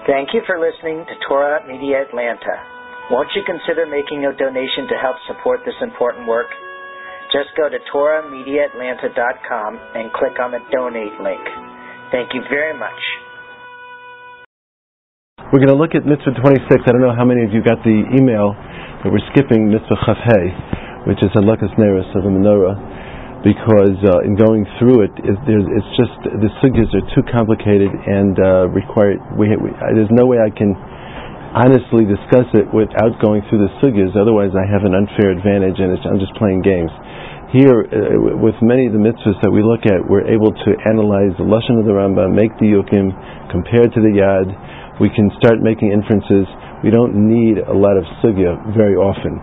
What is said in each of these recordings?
Thank you for listening to Torah Media Atlanta. Won't you consider making a donation to help support this important work? Just go to TorahMediaAtlanta.com and click on the donate link. Thank you very much. We're going to look at Mitzvah 26. I don't know how many of you got the email, but we're skipping Mitzvah Chaf Hei, which is Halakas Neros of the menorah, because in going through it, it's just the sugyas are too complicated and require. There's no way I can honestly discuss it without going through the sugyas. Otherwise, I have an unfair advantage, and I'm just playing games. Here, with many of the mitzvahs that we look at, we're able to analyze the lashon of the Rambam, make the yukim, compare to the yad. We can start making inferences. We don't need a lot of sugya very often.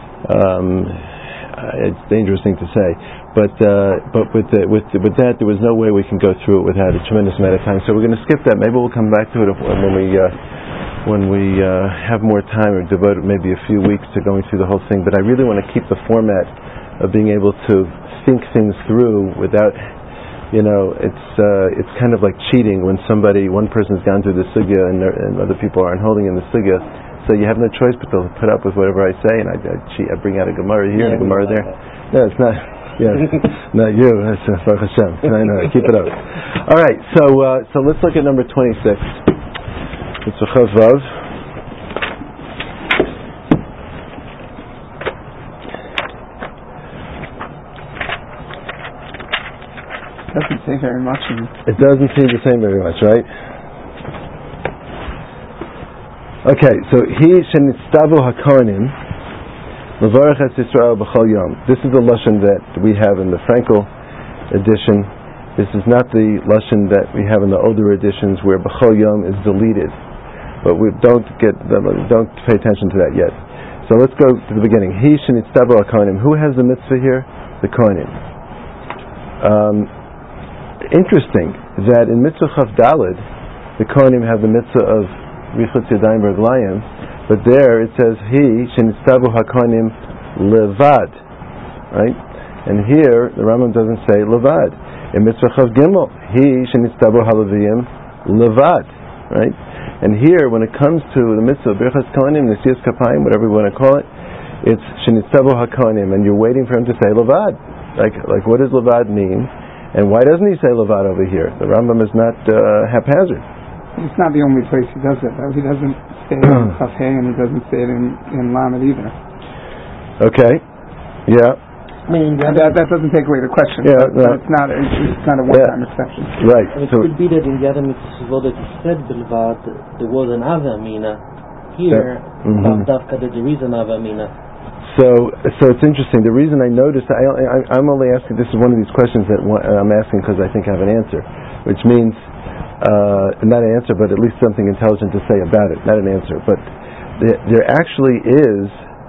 It's a dangerous thing to say, but with that, there was no way we can go through it without a tremendous amount of time. So we're going to skip that. Maybe we'll come back to it when we have more time, or devote maybe a few weeks to going through the whole thing. But I really want to keep the format of being able to think things through without, it's kind of like cheating when one person's gone through the sugya and other people aren't holding in the sugya. So you have no choice but to put up with whatever I say, and I bring out a Gemara here and a Gemara there. No, it's not. Yeah, not you. That's Baruch Hashem. No, keep it up. All right, so let's look at number 26. It's a Chav Vav. Doesn't say very much. It doesn't seem to say very much, right? Okay, so he shenitztavu hakohanim levarach es Yisrael b'chol yom. This is the lashon that we have in the Frankel edition. This is not the lashon that we have in the older editions where b'chol yom is deleted. But we don't pay attention to that yet. So let's go to the beginning. He shenitztavu hakohanim. Who has the mitzvah here? The kohanim. Interesting that in mitzvah Chaf Daled, the kohanim have the mitzvah of Richutz Yadayim V'Raglayim, but there it says he shenitztavu hakohanim levad, right? And here the Rambam doesn't say levad. In Mitzvah Chav Gimel, he shenitztavu halaviyim levad, right? And here, when it comes to the mitzvah of Birchas Kohanim, Nesiyas Kapayim, whatever you want to call it, it's shenitztavu hakohanim, and you're waiting for him to say levad. Like what does levad mean? And why doesn't he say levad over here? The Rambam is not haphazard. It's not the only place he does it, though. He doesn't say it in Chaf Hei, and he doesn't say it in Lamed either. Okay. Yeah. I mean, that doesn't take away the question. Yeah. But it's not a one-time exception. Right. And it could be that in the other mitzvot that he said Bilvad, there was an Ava Amina. Here, Dafka, that there is an Ava Amina. So it's interesting. The reason I noticed, I'm only asking, this is one of these questions that I'm asking because I think I have an answer, which means not an answer, but at least something intelligent to say about it. Not an answer, but there actually is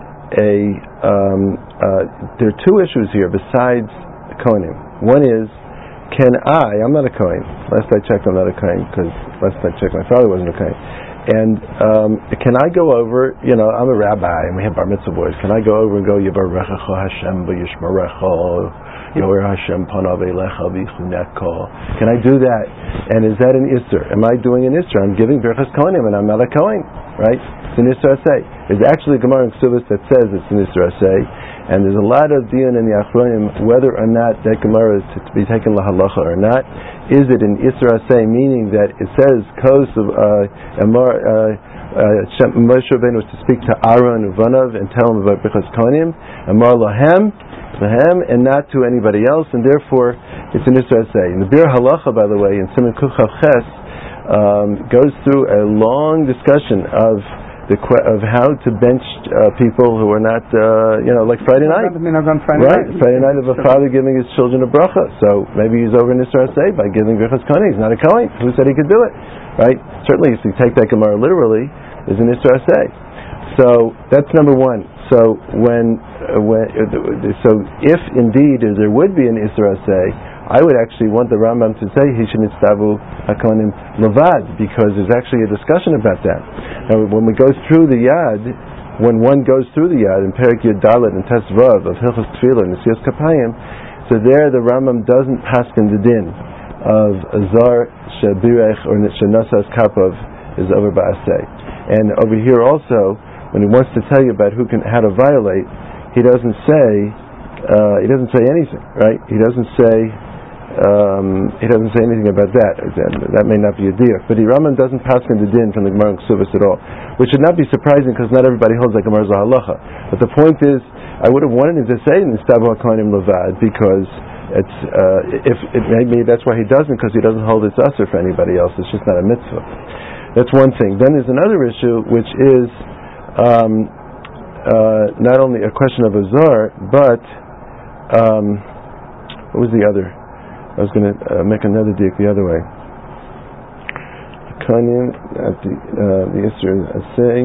there are two issues here besides Kohanim. One is, I'm not a Kohen. Last I checked, I'm not a Kohen, because last I checked, my father wasn't a Kohen. And can I go over, I'm a rabbi, and we have bar mitzvah boys, can I go over and go, Yivarechecha Hashem v'yishmerecha, Yoer Hashem panav elecha v'yichunecha? Can I do that? And is that an Isser? Am I doing an Isser? I'm giving Birchas Kohanim, and I'm not a Kohen, right? It's an Isser Aseh. There's actually a Gemara in Ksubas that says it's an Isser Aseh, and there's a lot of dion in the Achronim whether or not that Gemara is to be taken lahalacha or not. Is it an Isser Aseh, meaning that it says Kos of Moshe Rabbeinu was to speak to Aaron Uvanav and tell him about Birchas Kohanim, Amar Lahem, and not to anybody else, and therefore it's an Isser Aseh. And the Bir Halacha, by the way, in Siman Kuf Chav Ches, goes through a long discussion of how to bench people who are not, like Friday night. Right, Friday night of a father giving his children a bracha. So maybe he's over in Isser Aseh by giving Birchas Kohanim. He's not a Kohen. Who said he could do it? Right? Certainly, if you take that Gemara literally, is an Isser Aseh. So that's number one. So if indeed there would be an Isser Aseh, I would actually want the Rambam to say he should nitztavu hakohanim levad, because there's actually a discussion about that. Now, when we go through the Yad, when one goes through the Yad in Perek Yud Dalet and Tes Vav of Hilchos Tefillah and Nesiyas Kapayim, so there the Rambam doesn't paskin the din of Azar Shabirech or Shenasas Kapov is over ba'aseh. And over here also, when he wants to tell you about how to violate, he doesn't say anything, right? He doesn't say anything about that. That may not be a diuk. But the Rambam doesn't pass in the din from the Gemara in Ksubas at all, which should not be surprising because not everybody holds like Gemara's halacha. But the point is, I would have wanted him to say in Nistabu HaKohanim Levad because maybe that's why he doesn't, because he doesn't hold it's usher for anybody else. It's just not a mitzvah. That's one thing. Then there's another issue, which is not only a question of azar, but what was the other? I was going to make another diuk the other way. Kohanim at the Yisr Asay.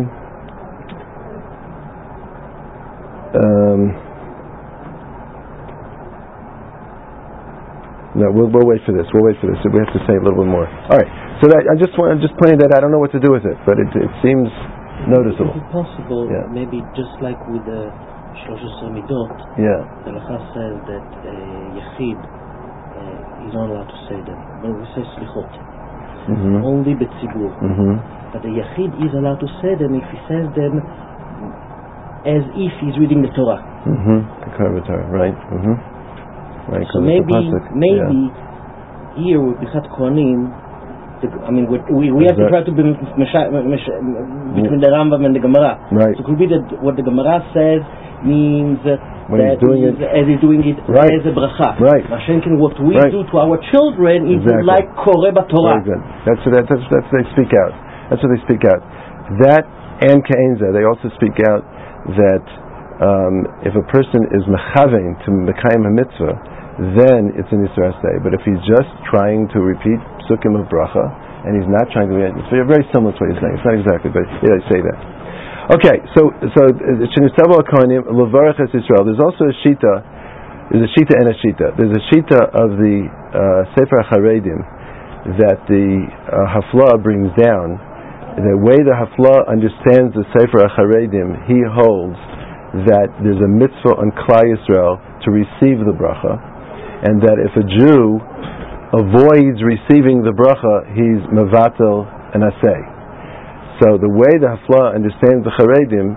No, we'll wait for this. We have to say a little bit more. All right. So I'm just pointing that I don't know what to do with it, but it seems noticeable. Is it possible, maybe just like with the Shlosh Midot, the Halacha says that Yachid is not allowed to say them, but we say Slichot. Only Betzibur. But the Yachid is allowed to say them if he says them as if he's reading the Torah. The Torah, right. Right. So maybe here with Bichat Kohanim, we have to try to be between the Rambam and the Gemara. Right. So it could be that what the Gemara says means that he's doing it as a bracha. Right. Mashenkin, what we do to our children is like Koreh Torah. Very good. That's what they speak out. That's what they speak out. That and Ka'enza, they also speak out that if a person is mechavein to mekayim a mitzvah, then it's an Yisra Aseh. But if he's just trying to repeat Sukkim of Bracha, and he's not trying to be, it's very similar to what you're saying. It's not exactly, but they say that. Okay, so Shenistavu HaKohanim Levarach Es Yisrael. There's also a shita. There's a shita and a shita. There's a shita of the Sefer HaCharedim that the Hafla brings down. The way the Hafla understands the Sefer HaCharedim, he holds that there's a mitzvah on Klal Yisrael to receive the bracha, and that if a Jew avoids receiving the bracha, he's mevatel an asay. So the way the Hafla understands the Charedim,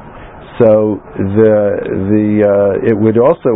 it would also,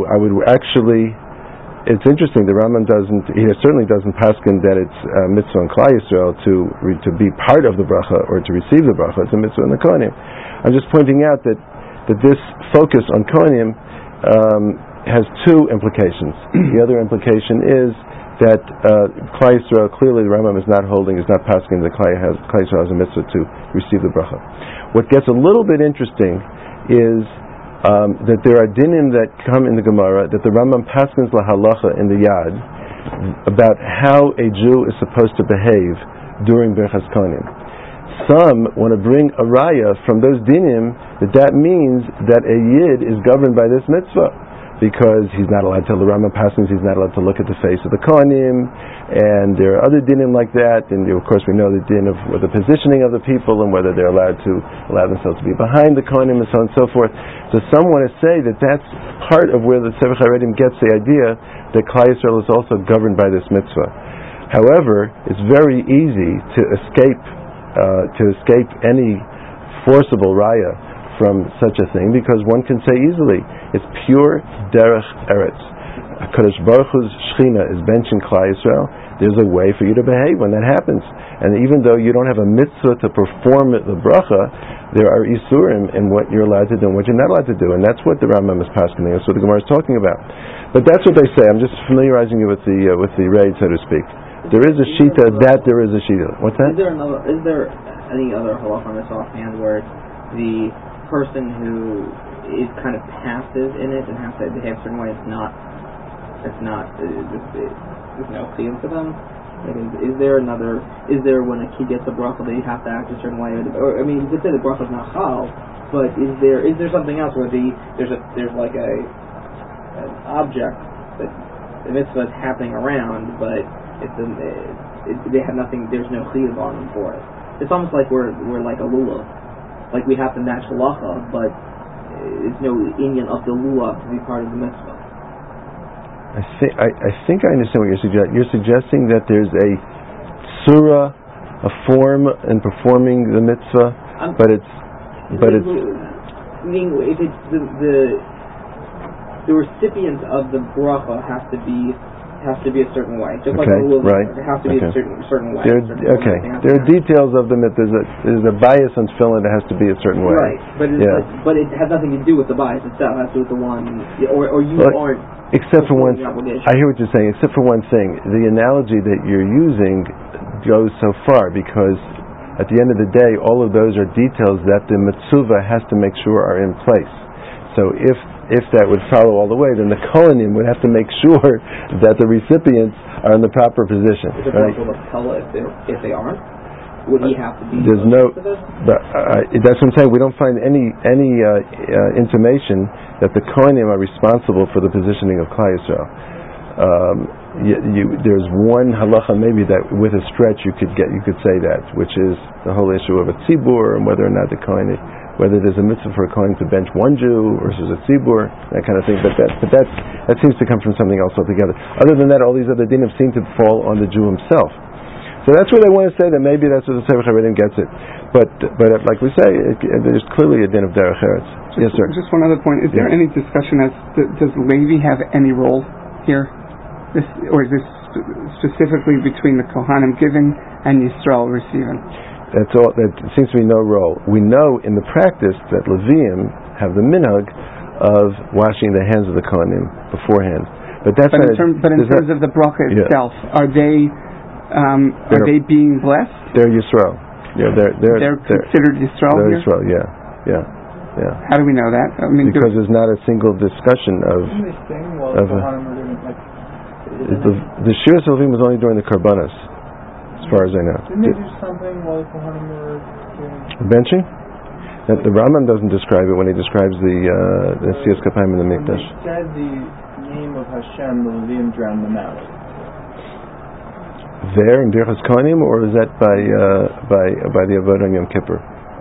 it's interesting, the Rambam certainly doesn't paskin that it's a mitzvah on Klal Yisrael to be part of the bracha or to receive the bracha. It's a mitzvah on the Kohanim. I'm just pointing out that this focus on Kohanim has two implications. The other implication is that Klal Yisrael, clearly the Rambam is not paskin that Klal Yisrael has a mitzvah to receive the bracha. What gets a little bit interesting is that there are dinim that come in the Gemara that the Rambam paskins la halacha in the Yad about how a Jew is supposed to behave during Birchas Kohanim. Some want to bring a raya from those dinim that means that a Yid is governed by this mitzvah, because he's not allowed to, the Rambam paskins, he's not allowed to look at the face of the Kohanim, and there are other dinim like that, and of course we know the din of the positioning of the people and whether they're allowed to allow themselves to be behind the Kohanim and so on and so forth. So some want to say that that's part of where the Sefer HaCharedim gets the idea that Klal Yisrael is also governed by this mitzvah. However, it's very easy to escape any forcible raya from such a thing, because one can say easily, it's pure derech eretz. HaKadosh Baruch Hu's Shechina is benching Klal Yisrael. There's a way for you to behave when that happens. And even though you don't have a mitzvah to perform the bracha, there are isurim in what you're allowed to do and what you're not allowed to do. And that's what the Rambam is passing. That's what the Gemara is talking about. But that's what they say. I'm just familiarizing you with the raid, so to speak. There is a shita, there is a shita. What's that? Is there any other halacha on this offhand where the person who is kind of passive in it and has to behave a certain way, there's no chiyuv for them? Like, is there when a kid gets a bracha they have to act a certain way? Or I mean, you could say the bracha is not chal, but is there something else where there's like an object that the mitzvah is happening around, but they have nothing. There's no chiyuv on them for it. It's almost like we're like a lulav, like we have to match halacha, but it's no inyan of the lulav to be part of the mitzvah. I think I understand what you're suggesting. You're suggesting that there's a surah a form in performing the mitzvah, but it's meaning if it's the recipient of the bracha has to be a certain way, just like a little right. It has to be a certain way. There are details of them. There's a bias on tefillin that has to be a certain way. Right, but it has nothing to do with the bias itself. It has to do with the one, or you aren't. Except for one, I hear what you're saying. Except for one thing, the analogy that you're using goes so far because at the end of the day, all of those are details that the mitzvah has to make sure are in place. So if that would follow all the way, then the kohanim would have to make sure that the recipients are in the proper position. Is it possible to tell if they aren't? Would he have to be? There's no. That's what I'm saying. We don't find any intimation that the kohanim are responsible for the positioning of Klal Yisrael. There's one halacha maybe that with a stretch you could say that, which is the whole issue of a tzibur and whether or not the kohen, whether there's a mitzvah for a kohen to bench one Jew versus a tzibur, that kind of thing. But that seems to come from something else altogether. Other than that, all these other dinim seem to fall on the Jew himself. So that's what I want to say. That maybe that's what the Sefer Charedim gets it. But like we say, there's clearly a din of derech eretz. Yes, sir. Just one other point. Is there any discussion as does Levi have any role here? Or is this specifically between the Kohanim giving and Yisrael receiving? That's all. That seems to be no role. We know in the practice that Leviim have the minhag of washing the hands of the Kohanim beforehand. But in terms of the bracha itself, are they being blessed? They're Yisrael. They're considered Yisrael. They're here? Yisrael. Yeah. How do we know that? I mean, because there's not a single discussion of. The Shiras Levim was only during the Karbanos, as far as I know. Didn't they do something while the Kohanim were doing benching? The Rambam doesn't describe it when he describes the Siyas Kapayim in the Mikdash. When he said the name of Hashem, the Levim drowned them out. There in Birchas Kohanim, or is that by the Avodah on Yom Kippur?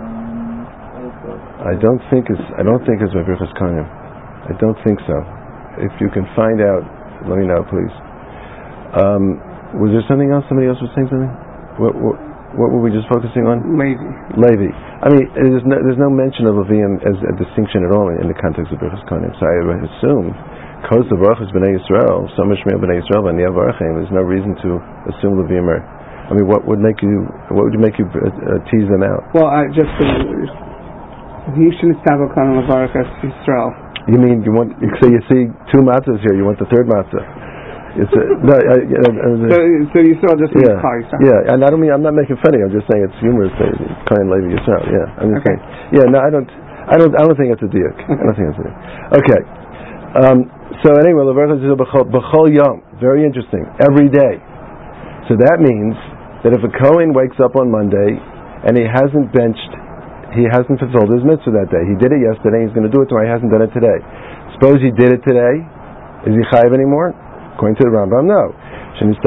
I don't think it's by Birchas Kohanim. I don't think so. If you can find out, let me know, please. Was there something else? Somebody else was saying something? What were we just focusing on? Levi. I mean, there's no mention of Leviim as a distinction at all in the context of Birchas Kohanim. So I would assume, because the Baruch is B'nai Yisrael, so much more B'nai Yisrael than the Avarachim, there's no reason to assume Leviim are. I mean, what would make you tease them out? Well, just Yishin Estabel Kohanim Avarach as Yisrael. You mean so you see two matzahs here? You want the third matzah? It's so Yisrael just means Klal Yisrael. Yeah, and I'm not making fun of you. I'm just saying it's humorous. Kohen Levi Yisrael. Yeah, I'm just saying. Yeah, no, I don't think it's a diuk. Okay. I don't think it's a diuk. Okay. So anyway, b'chol yom. Very interesting. Every day. So that means that if a Kohen wakes up on Monday and he hasn't fulfilled his mitzvah that day. He did it yesterday. He's going to do it tomorrow. He hasn't done it today. Suppose he did it today. Is he chayiv anymore? According to the Rambam, no. So you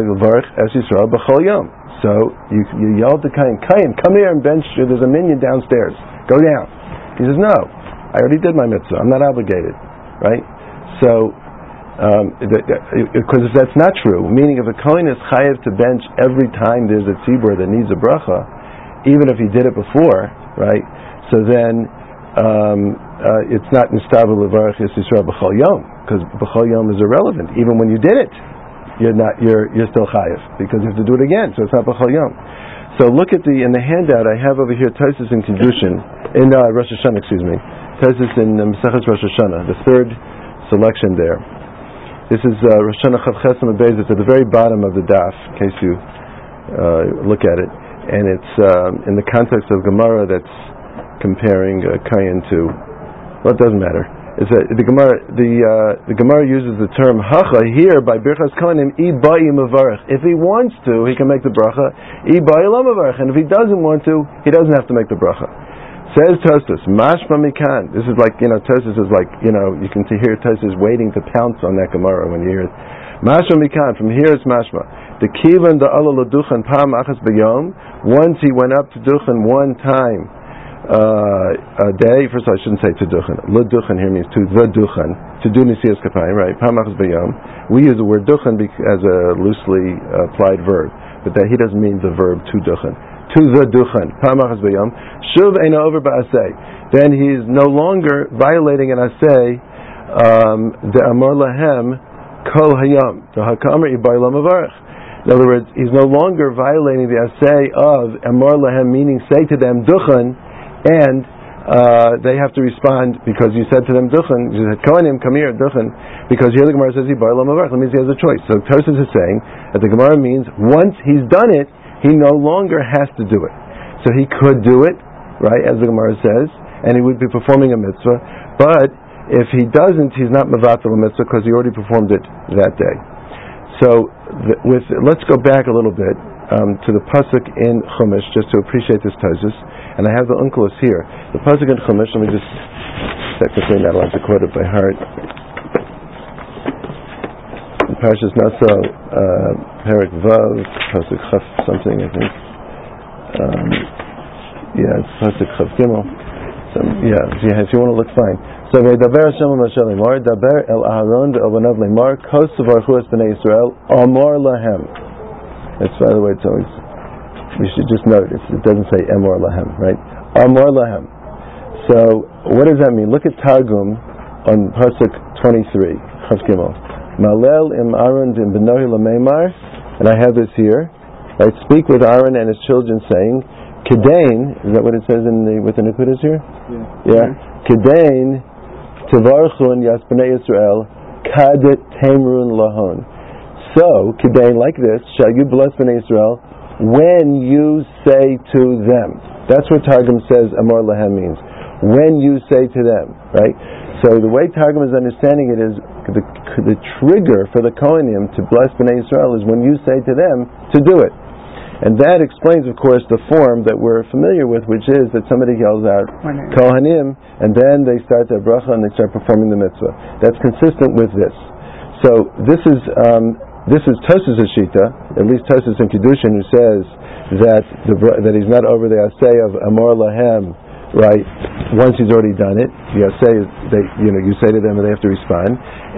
yell to Kayin, come here and bench. There's a minion downstairs. Go down. He says, no. I already did my mitzvah. I'm not obligated. Right? So, because if that's not true, meaning if a Kohen is chayiv to bench every time there's a tzibur that needs a bracha, even if he did it before, right? So then it's not nistabel levarach Yisrael b'chol yom, because b'chol yom is irrelevant. Even when you did it, you're still chayiv because you have to do it again. So it's not b'chol yom. So look at in the handout I have over here Tosfos in Kedushin in Rosh Hashanah. Tosfos in Masechet Rosh Hashanah, the third selection there. This is Rosh Hashanah Chav Ches Amud Beis. It's at the very bottom of the daf, in case you look at it. And it's in the context of Gemara that's comparing Kayin to. Well, it doesn't matter. It's the Gemara uses the term Hacha here by Birchas Kohanim Ibai Mavarech. If he wants to, he can make the bracha Ibai Lo Mavarech, and if he doesn't want to, he doesn't have to make the bracha. Says Tosfos, Mashma Mikan. This is like Tosfos is like you can hear Tosfos waiting to pounce on that Gemara when you hear it. Mashma Mikan. From here it's Mashma. The kivan the Allah l'duchan pam achas b'yom. Once he went up to duchan one time a day. First of all, I shouldn't say to duchan. L'duchan here means to the duchan, to do nisiyas kapayim, right? Pam achas b'yom. We use the word duchan as a loosely applied verb. but that he doesn't mean the verb to duchen. To the duchen. Pamachas b'yom. Shuv eino over ba'aseh. Then he's no longer violating an aseh. The amar lahem kol hayam. The hakamer ibai lo mavarech. In other words, he's no longer violating the aseh of amar lahem, meaning say to them duchen, and they have to respond because you said to them duchen. You said kohanim, come here, duchen, because here the Gemara says ibai lo mavarech. That means he has a choice. So Tosfos is saying that the Gemara means once he's done it, he no longer has to do it. So he could do it, right, as the Gemara says, and he would be performing a mitzvah. But if he doesn't, he's not mevatel a mitzvah because he already performed it that day. So let's go back a little bit to the pasuk in Chumash just to appreciate this Tosfos. And I have the Onkelos here. The pasuk in Chumash. Let me just technically not allowed to quote it by heart. Parashas Naso, Perek Vav, pasuk Chaf something, I think. It's pasuk Chaf Gimel. If you want to look, fine. So V'daber Hashem Moshe Lemar, Daber El Aharon Ve'el Banav Lemar, Kos Tvarchu Es Bnei Yisrael, Amar Lahem. That's, by the way, it's always, we should just note, it doesn't say Amar Lahem, right? Amar Lahem. So, what does that mean? Look at Targum on pasuk 23, Chaf Gimel. Malel im Aaron im Benohi Lameimar, and I have this here. Right, speak with Aaron and his children, saying, Kedain, is that what it says with the Nekudas here? Yeah. Kedain Tivarchun Yas Bnei Yisrael Kadet Temrun Lahon. So, Kedain, like this, shall you bless Bnei Yisrael when you say to them. That's what Targum says Amar Lahem means. When you say to them, right? So the way Targum is understanding it is the trigger for the Kohanim to bless Bnei Yisrael is when you say to them to do it. And that explains, of course, the form that we're familiar with, which is that somebody yells out Kohanim, and then they start their bracha and they start performing the mitzvah. That's consistent with this. So this is Tosfos' shita, at least Tosfos in Kiddushin, who says that he's not over the aseh of Amar Lahem, right? Once he's already done it, you say to them and they have to respond.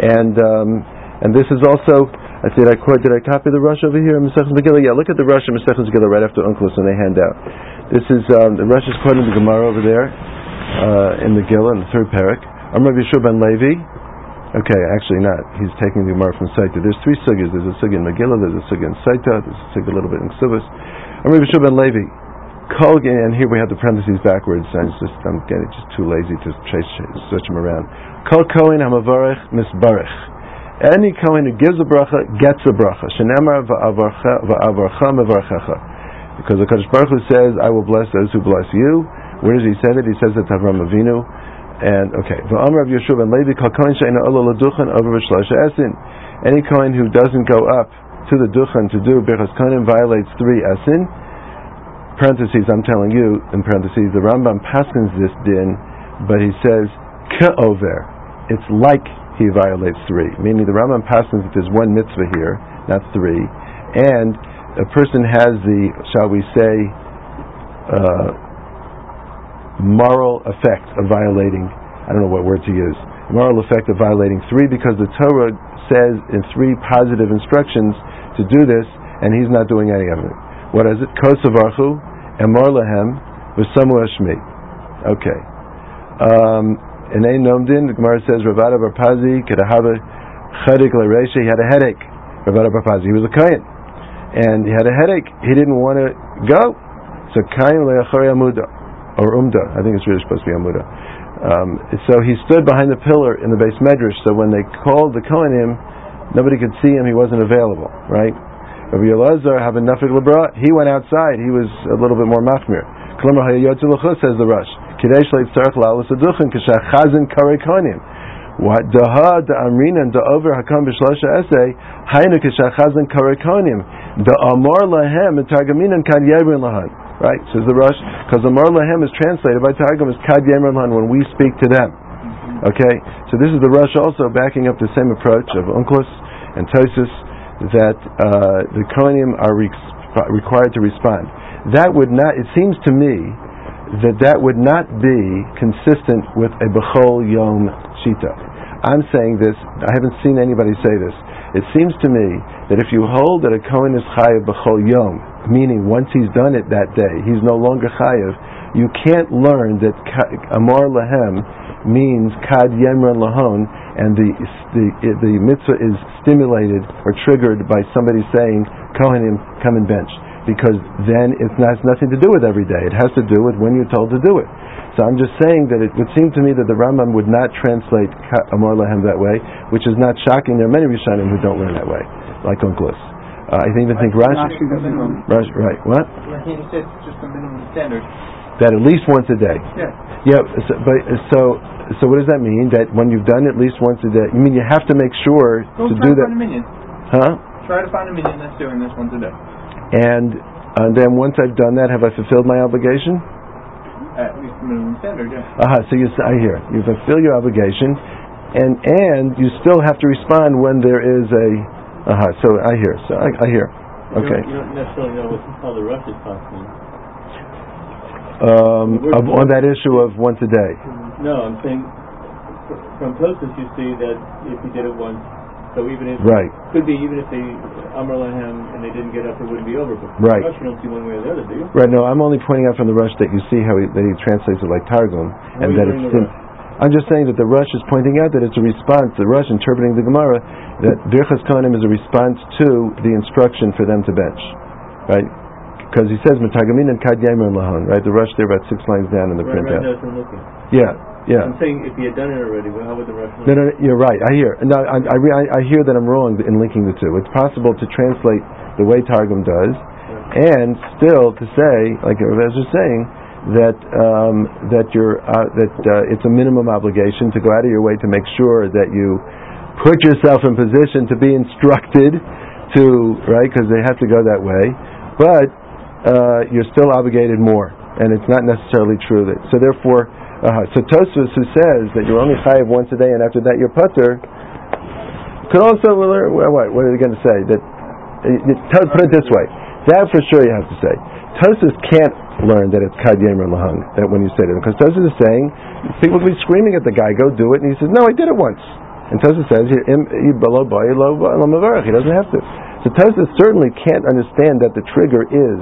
And this is also, did I copy the Rush over here in Masechus Megillah? Yeah, look at the Rush in Masechus Megillah right after Onkelos when they hand out. This is the Rush is quoting the Gemara over there in Megillah in the third parak. Amar Yeshua ben Levi. Okay, actually not. He's taking the Gemara from Saita. There's three sugyas. There's a sugya in Megillah. There's a sugya in Saita. There's a sugya a little bit in Ksubos. Amar Yeshua ben Levi. And here we have the parentheses backwards. I'm getting just too lazy to switch them around. Kol Kohen hamavarech misbarech. Any Kohen who gives a bracha gets a bracha. Shenemar va'avarcha mevarchecha. Because the Kadosh Baruch Hu says, "I will bless those who bless you." Where does he say that? He says that to Avraham Avinu. And okay, va'amar Rav Yeshua ben Levi kol Kohen she'eino ola l'duchen over v'shlosha esin. Any Kohen who doesn't go up to the duchen to do birchas kohanim violates 3 esin. Parentheses, I'm telling you, in parentheses, the Rambam paskins this din, but he says, ka'over. It's like he violates 3. Meaning the Rambam paskins that there's 1 mitzvah here, not 3. And a person has the, shall we say, moral effect of violating, I don't know what word to use, moral effect of violating 3 because the Torah says in 3 positive instructions to do this, and he's not doing any of it. What is it? Kosavarchu, Emor Lahem, V'samu Hashmi. Okay. In Ein Nomdin, the Gemara says, Ravada Barpazi, Kedahava Chadik L'Reisha, he had a headache. Ravada Barpazi, he was a Kayan. And he had a headache. He didn't want to go. So Kayan Le'achari Amuda, or Umda, I think it's really supposed to be Amuda. So he stood behind the pillar in the Beis Medrash, so when they called the Kohanim, nobody could see him, he wasn't available, right? Rabbi Elazar have a nafik lebra. He went outside. He was a little bit more machmir. Klomer hayayotzu l'chus, says the Rush. Kidei shleif tzarech la'alos aduchen k'shach chazin karei kohanim. What daha da'amrina da'over hakam b'shlosha esei haynu k'shach chazin karei kohanim da'amar lahem etargaminan kad yevrin lahan. Right, says the Rush, because amar lahem is translated by Targum as kad yevrin lahan when we speak to them. Okay, so this is the Rush also backing up the same approach of Onkelos and Tosfos, that the Kohanim are required to respond. That would not, it seems to me, that would not be consistent with a B'chol Yom Shita. I'm saying this, I haven't seen anybody say this, It seems to me that if you hold that a Kohen is chayav b'chol yom, meaning once he's done it that day, he's no longer chayav, you can't learn that Amar Lahem means Kad Yemran Lahon, and the mitzvah is stimulated or triggered by somebody saying, Kohanim, come and bench. Because then it has nothing to do with every day. It has to do with when you're told to do it. So I'm just saying that it would seem to me that the Rambam would not translate Amar Lahem that way, which is not shocking. There are many Rishonim who don't learn that way, like Onkelos. I even think Rashi doesn't. Right, what? He said it's just a minimum standard. That at least once a day. Yeah. So what does that mean? That when you've done at least once a day, you mean you have to make sure to do that? Find a minion. Huh? Try to find a minion that's doing this once a day. And then once I've done that, have I fulfilled my obligation? At least the minimum standard, yeah. So I hear you fulfill your obligation, and you still have to respond when there is a. So I hear. So I hear. Okay. You don't necessarily know what to tell the Rosh Hashanah. On that issue of once a day. No, I'm saying from Tosfos you see that if he did it once, so even if could be even if they Amar Lahem and they didn't get up, it wouldn't be over. But Rush, you don't see one way or the other, do you? Right. No, I'm only pointing out from the Rush that you see how that he translates it like Targum, and that it's. I'm just saying that the Rush is pointing out that it's a response. The Rush interpreting the Gemara that Birchas Kohanim is a response to the instruction for them to bench, right? Because he says Metagamin and Kad Yemran Lahon, right? The Rush there about 6 lines down in the printout. Yeah. I'm saying if he had done it already, well, how would the Rush? No, you're right. I hear. No, I hear that I'm wrong in linking the two. It's possible to translate the way Targum does, and still to say, like Rav was saying, that it's a minimum obligation to go out of your way to make sure that you put yourself in position to be instructed to, right? Because they have to go that way, but you're still obligated more, and it's not necessarily true that. So therefore. So Tosfos, who says that you're only chayav once a day and after that you're putter, could also learn. What are they going to say? That put it this way. That for sure you have to say. Tosfos can't learn that it's Kad Yemran Lahon, that when you say to him, because Tosfos is saying people will be screaming at the guy, go do it, and he says, no, I did it once. And Tosfos says he doesn't have to. So Tosfos certainly can't understand that the trigger is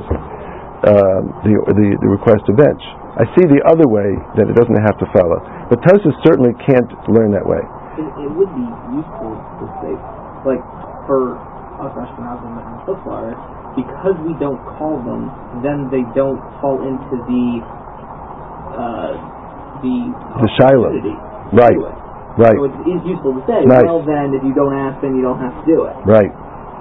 the request to bench. I see the other way that it doesn't have to follow, but Tosfos certainly can't learn that way. It would be useful to say, like for us Ashkenazim and Chutzlaretz, because we don't call them, then they don't fall into the shiloh. Right. So it is useful to say. Well, then if you don't ask, then you don't have to do it. Right.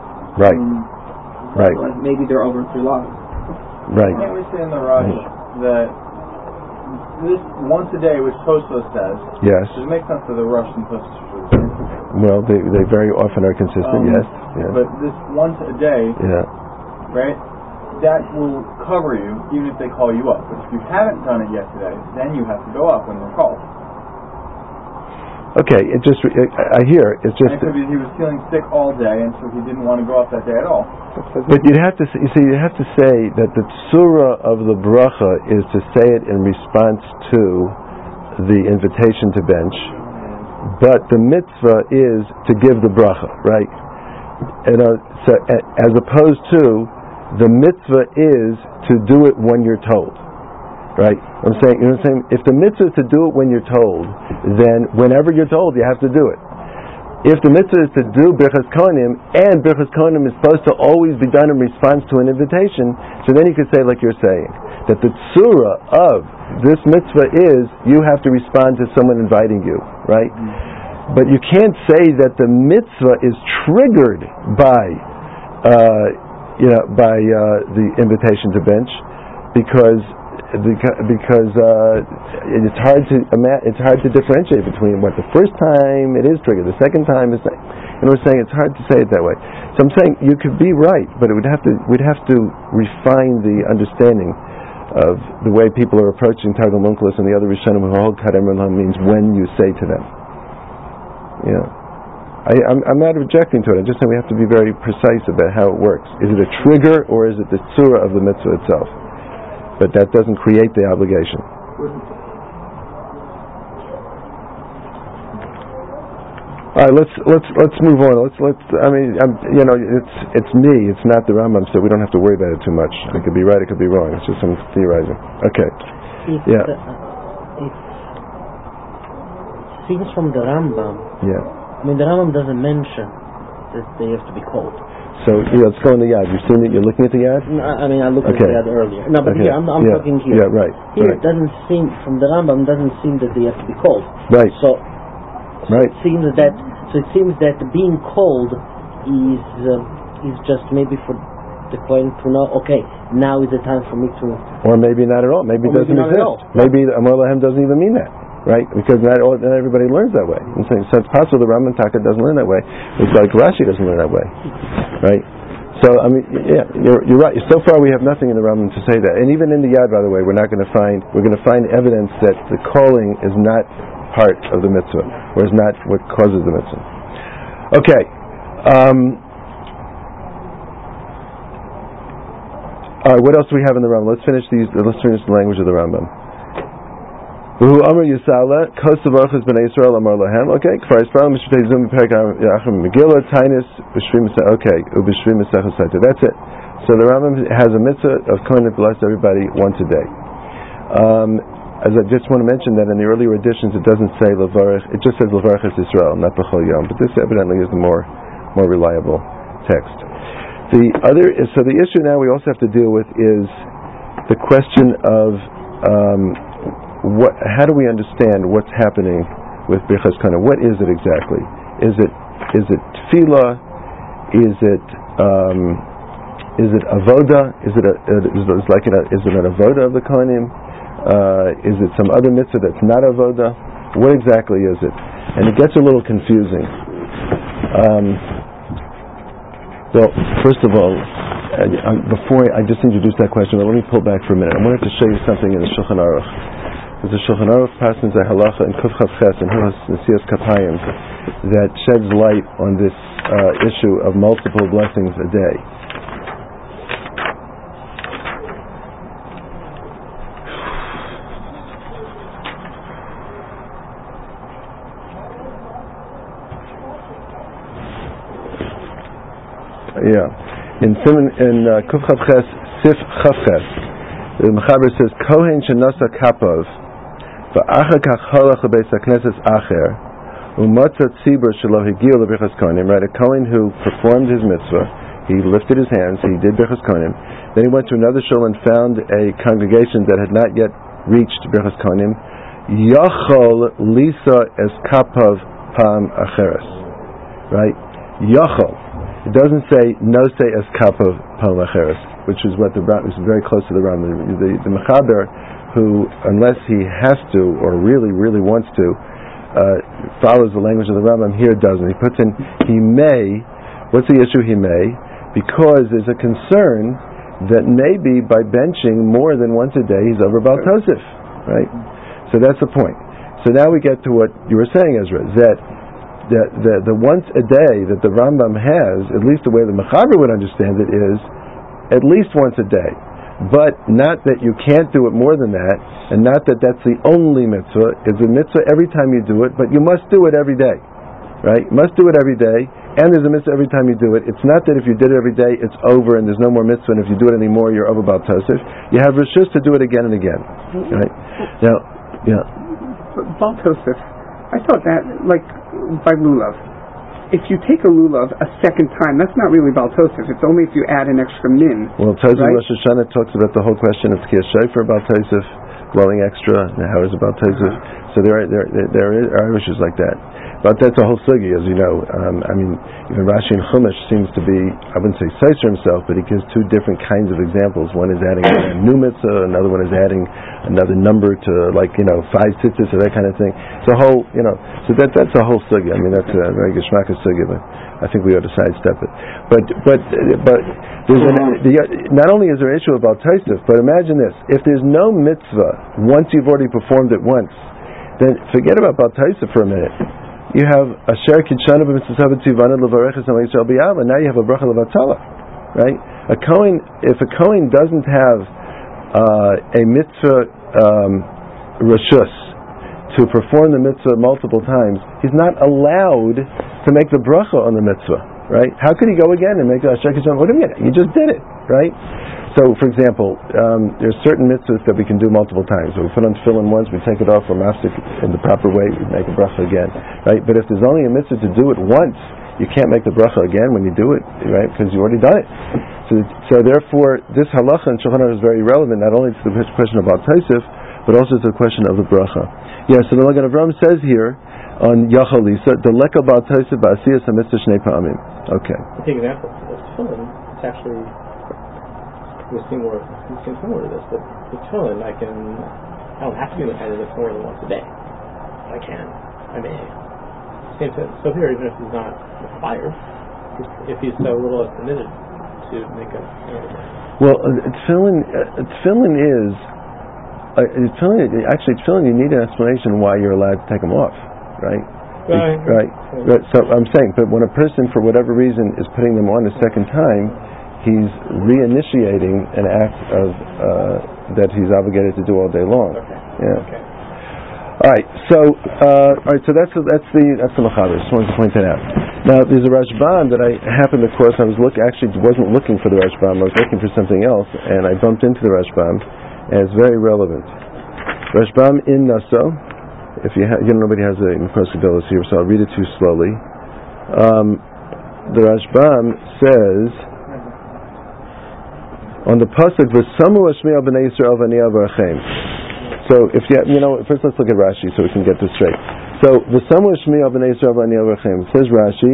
So maybe they're over 3 laws. Right. Can't we say in the Rush that this once a day, which Tosfos says, yes, does it make sense to the Rush and Tosfos? Well, they very often are consistent. Yes. But this once a day, right? That will cover you even if they call you up. But if you haven't done it yet today, then you have to go up when they're called. Okay, I hear it's just. And it could be he was feeling sick all day, and so he didn't want to go up that day at all. But you have to say that the tzura of the bracha is to say it in response to the invitation to bench, but the mitzvah is to give the bracha, right? So as opposed to the mitzvah is to do it when you're told. Right? I'm saying, if the mitzvah is to do it when you're told, then whenever you're told, you have to do it. If the mitzvah is to do Birchas Kohanim, and Birchas Kohanim is supposed to always be done in response to an invitation, so then you could say, like you're saying, that the tzura of this mitzvah is you have to respond to someone inviting you, right? But you can't say that the mitzvah is triggered by the invitation to bench, because it's hard to differentiate between what the first time it is triggered, the second time is not. And we're saying it's hard to say it that way. So I'm saying you could be right, but we'd have to refine the understanding of the way people are approaching Targum Onkelos and the other Rishonim who hold Kad Yemran Lahon means when you say to them. I'm not objecting to it. I'm just saying we have to be very precise about how it works. Is it a trigger or is it the tzura of the mitzvah itself? But that doesn't create the obligation. All right, let's move on. It's me. It's not the Rambam, so we don't have to worry about it too much. It could be right. It could be wrong. It's just some theorizing. Okay. It seems from the Rambam. Yeah. I mean, the Rambam doesn't mention that they have to be cold. So let's go in the Yad. You've seen it? You're looking at the Yad? No, I mean, I looked at the Yad earlier. No, but here, I'm talking here. Yeah, right. Here, it doesn't seem, from the Rambam, doesn't seem that they have to be cold. Right. So it seems that being cold is just maybe for the Kohen to know, okay, now is the time for me to... Or maybe not at all. Maybe it doesn't exist. Maybe Amar Lahem doesn't even mean that. Right? Because not everybody learns that way. And so it's possible the Rambam Taka doesn't learn that way. It's like Rashi doesn't learn that way. Right? So, I mean, yeah, you're right. So far we have nothing in the Rambam to say that. And even in the Yad, by the way, we're going to find evidence that the calling is not part of the mitzvah, or is not what causes the mitzvah. Okay. All right, what else do we have in the Rambam? Let's finish the language of the Rambam. Who Amar Yisala Kosav Achas Bnei Yisrael Amar Lahem. Okay, Kfar Yisrael Mishpei Zum Perek Yachim Megillah Tainis B'Shvim. Okay, Ub'Shvim Mesechus Saita. That's it. So the Rambam has a mitzvah of Kohen to bless everybody once a day. As I just want to mention that in the earlier editions it doesn't say Levarech. It just says Levarech es Yisrael, not B'Chol Yom. But this evidently is the more reliable text. The issue now we also have to deal with is the question of how do we understand what's happening with Birchas Kohanim? What is it exactly? Is it tefillah? Is it avoda? Is it an avoda of the Kohanim? Is it some other mitzvah that's not avoda? What exactly is it? And it gets a little confusing. Well, first of all, before I just introduced that question, let me pull back for a minute. I wanted to show you something in the Shulchan Aruch. There's a Shulchan Aruch passage in Halacha and Kuf Chav Ches and Hilchos Nesias Kapayim that sheds light on this issue of multiple blessings a day. In Kuf Chav Ches, Sif Chav Ches, the Mechaber says, Kohen Shenasa Kapov, V'achakach Halach L'Beis HaKnesses Acher, U'Matzah Tzibur Shelo Higil L'Birchas Kohanim. Right, a Kohen who performed his mitzvah, he lifted his hands, he did Birchas Kohanim. Then he went to another shul and found a congregation that had not yet reached Birchas Kohanim. Yachol Lisa Es Kapov Pam Acheres. Right, Yachol. It doesn't say no say es kapov pam acheres, which is what which is very close to the Rambam. The Mechaber, who unless he has to or really wants to, follows the language of the Rambam, here doesn't. He puts in he may. What's the issue? He may, because there's a concern that maybe by benching more than once a day he's over Baal Tosef, right? So that's the point. So now we get to what you were saying, Ezra, that the once a day that the Rambam has, at least the way the Mechaber would understand it, is at least once a day. But not that you can't do it more than that, and not that that's the only mitzvah. It's a mitzvah every time you do it, but you must do it every day. Right? You must do it every day, and there's a mitzvah every time you do it. It's not that if you did it every day, it's over and there's no more mitzvah, and if you do it anymore, you're over Baal Tosef. You have rishus to do it again and again. Right? Now, yeah. Baal Tosef, I thought that, like, by lulav. If you take a lulav a second time, that's not really Baal Tosef. It's only if you add an extra min. Well, Tosef Rosh Hashanah talks about the whole question of Tkiyas Shofar Baal Tosef, blowing extra, and how is it Baal Tosef? So there are issues like that. But that's a whole sugi, as you know. I mean, even Rashi and Chumash seems to be, I wouldn't say Seiser himself, but he gives two different kinds of examples. One is adding a new mitzvah, another one is adding another number to, 5 tzitzis or that kind of thing. It's a whole, so that's a whole sugi. I mean, that's a very geschmackes sugi, but I think we ought to sidestep it. But there's not only is there an issue about Tosef, but imagine this: if there's no mitzvah once you've already performed it once, then forget about Baal Tosef for a minute. You have Asher Kidshana b'Mitzvah Tivana Levareches Am Yisrael B'Yava. Now you have a bracha levatala, right? If a Kohen doesn't have a mitzvah rishus to perform the mitzvah multiple times, he's not allowed to make the bracha on the mitzvah, right? How could he go again and make the Asher Kishem? What do you mean? You just did it, right? So, for example, there's certain mitzvahs that we can do multiple times. So we put on tefillin once, we take it off, we're mafsik in the proper way, we make a bracha again, right? But if there's only a mitzvah to do it once, you can't make the bracha again when you do it, right? Because you already done it. So therefore, this halacha in Shulchan Aruch is very relevant, not only to the question about Tosef, but also to the question of the bracha. Yeah, so the Magen Avraham says here on Yachal Lisa, the leka ba'al Tosef ba'asiyas hamitzvah shnei pa'amim. Okay. To take an example, the tefillin, it's actually, we've seen similar to this, but the tefillin, I don't have to be in the kind of more than once a day. I can. I may. Same thing. So here, even if he's not required, if he's so little committed to make a... Well, tefillin is... tefillin, you need an explanation why you're allowed to take them off, right? Right. So I'm saying, but when a person, for whatever reason, is putting them on a second time, he's reinitiating an act of that he's obligated to do all day long. Okay. Yeah. Okay. All right. So that's the Mechaber. Just wanted to point that out. Now there's a Rashbam that I happened, of course, wasn't looking for the Rashbam. I was looking for something else, and I bumped into the Rashbam. And it's very relevant. Rashbam in Naso. If nobody has a Mekos here, so I'll read it too slowly. The Rashbam says on the pasuk V'samu Ashmiel b'nei Yisrael v'ani avarachem. So if first let's look at Rashi so we can get this straight. So V'samu Ashmiel b'nei Yisrael v'ani avarachem. Says Rashi.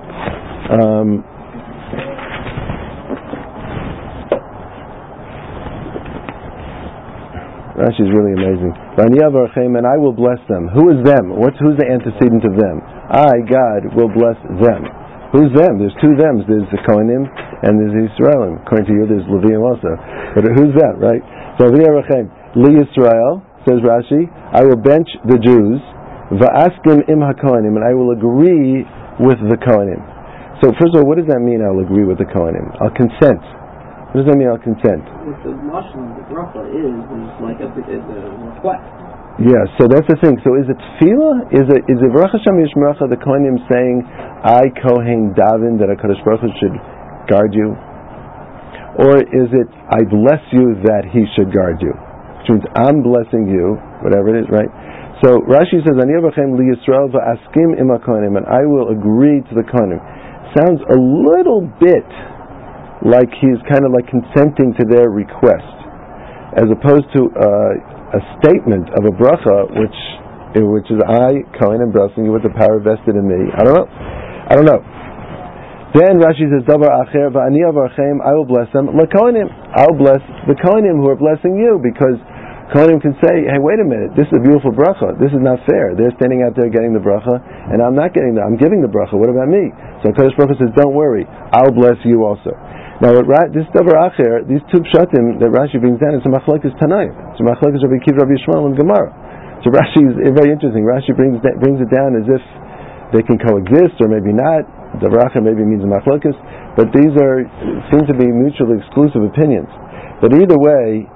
Rashi is really amazing. And I will bless them. Who is them? Who's the antecedent of them? I, God, will bless them. Who's them? There's two thems. There's the Kohanim and there's the Yisraelim. According to you, there's Leviim also. But who's that, right? So Li Yisrael, says Rashi, I will bench the Jews, Va'askim im HaKohanim, and I will agree with the Kohanim. So first of all, what does that mean, I'll agree with the Kohanim? I'll consent. What does that mean, I'll consent? The Mashal, the bracha is like a request. Yeah, so that's the thing. So is it tefillah? Is it bracha sham yishmeracha, the Kohanim saying, I Kohen Davin, that HaKadosh Baruch Hu should guard you? Or is it, I bless you that he should guard you? Which means I'm blessing you, whatever it is, right? So Rashi says, Ani avachem li Yisrael va'askim im HaKohanim, and I will agree to the Kohanim. Sounds a little bit like he's kind of like consenting to their request, as opposed to a statement of a bracha, which is I, Kohen, am blessing you with the power vested in me. I don't know. Then Rashi says, Davar acher va'ani avarchem, I will bless them. LaKohanim, I'll bless the Kohanim who are blessing you, because Kohanim can say, hey, wait a minute, this is a beautiful bracha. This is not fair. They're standing out there getting the bracha, and I'm not getting I'm giving the bracha. What about me? So HaKadosh Baruch Hu says, don't worry, I'll bless you also. Now, this Davar Acher, these two pshatim that Rashi brings down, it's a machlokes Tanaim. It's a machlokes Rabbi Akiva, Rabbi Yishmael, and Gemara. So Rashi is very interesting. Rashi brings it down as if they can coexist, or maybe not. Davar Acher maybe means a machlokes, but these seem to be mutually exclusive opinions. But either way,